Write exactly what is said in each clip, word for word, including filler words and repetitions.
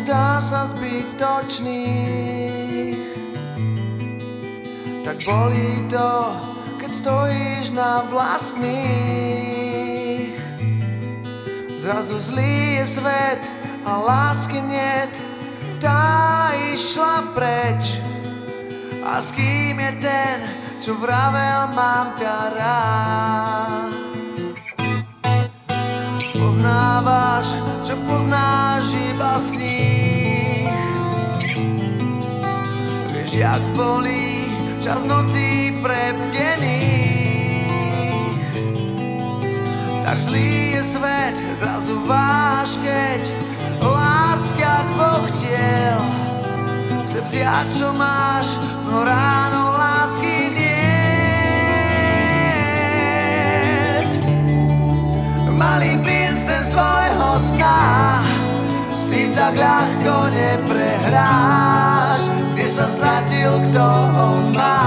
zdá sa zbytočných. Tak bolí to, keď stojíš na vlastných. Zrazu zlý je svet a lásky niet, tá išla preč. A s kým je ten, čo vravel mám ťa rád? Poznávaš, čo poznáš iba z kníh. Vieš, jak bolí čas nocí prebdených. Tak zlý je svet, zrazu váš, keď láska dvoch tiel chce vziať, čo máš, no ráno lásky niet. Malý princ, ten z tvojho sna, s tým tak ľahko neprehráš. Kde sa stratil, kto ho má?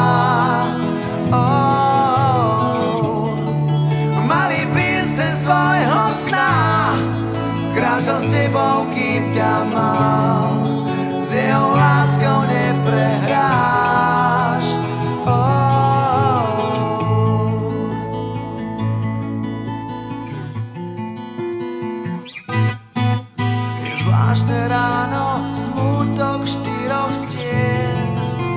Oh. Malý princ, ten z tvojho sna, kráčal s tebou, kým ťa mal. S jeho láskou neprehráš. Oh. Je zvláštne ráno, smútok štyroch stien.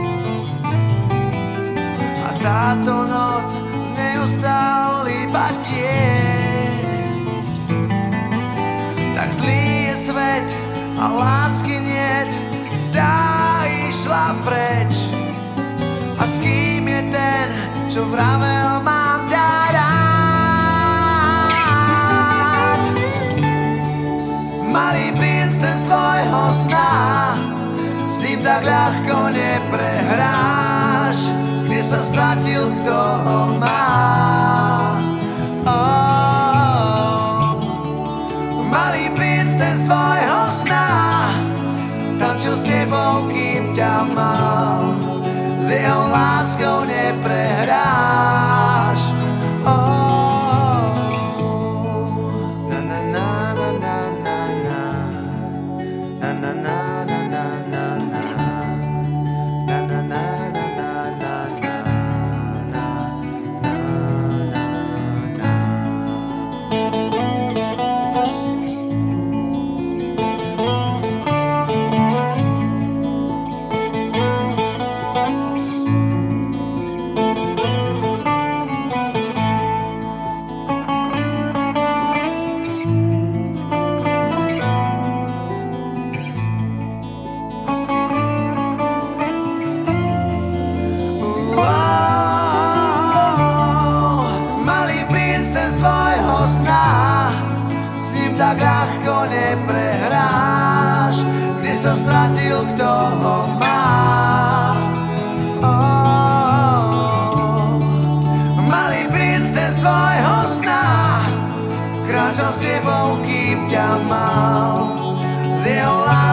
A táto noc, z nej ostal iba tieň. Tak zlý je svet a lásky niet, tá išla preč. A s kým je ten, čo vravel mám ťa rád? Malý princ, ten z tvojho sna, s ním tak ľahko neprehráš. Kde sa stratil, kto ho má? Oh. Malý princ, ten z tvojho sna, tančil s tebou, kým ťa mal. S jeho láskou neprehráš. Oh. Na na na na na na na. Na na na na na na na. Na na na na na na na. Na na na tak ľahko neprehráš. Kde sa stratil, kto ho má? Oh. Malý princ, ten z tvojho sna, kráčal s tebou, kým ťa mal. Z jeho